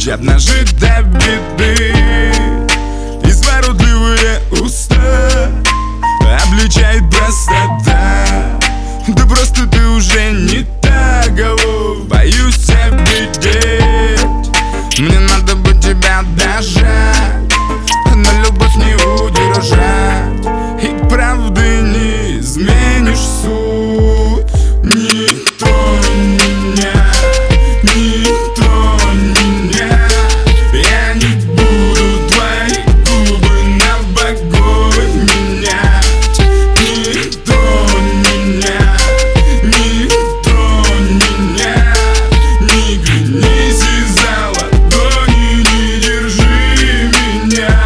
звучат ножи до беды, изворотливые уста обличает простота. Да просто ты уже не та, кого боюсь обидеть. Мне надо бы тебя дожать, но любовь не удержать, и правды не изменишь суть. Не тронь меня, не тронь меня, я не буду твои губы на огонь менять. Не тронь меня, не тронь меня, не клянись из-за ладони, не держи меня.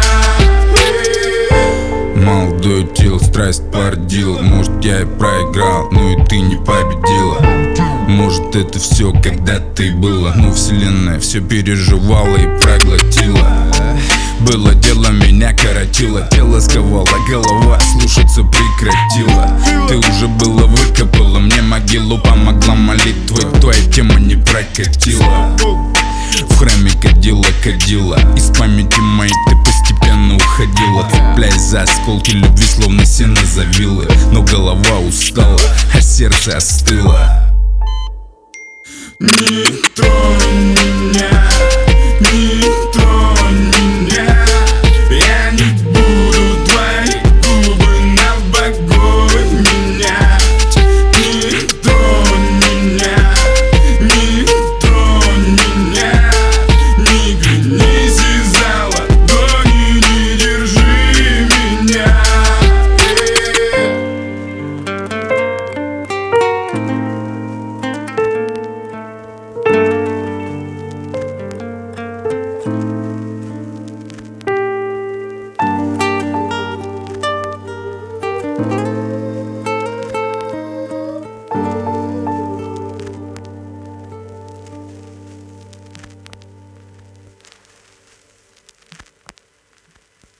Молодой тел, страсть породила. Может, я и проиграл, но и ты не победила. Может, это все когда-то было, но вселенная все переживала и проглотила. Было дело, меня коротило, тело сковало, голова слушаться прекратила. Ты уже было выкопала мне могилу, помогла молитвой, твоя тема не прокатила. В храме кадила, из памяти моей ты постепенно уходила, цепляясь за осколки любви, словно сено за вилы. Но голова устала, а сердце остыло. Не тронь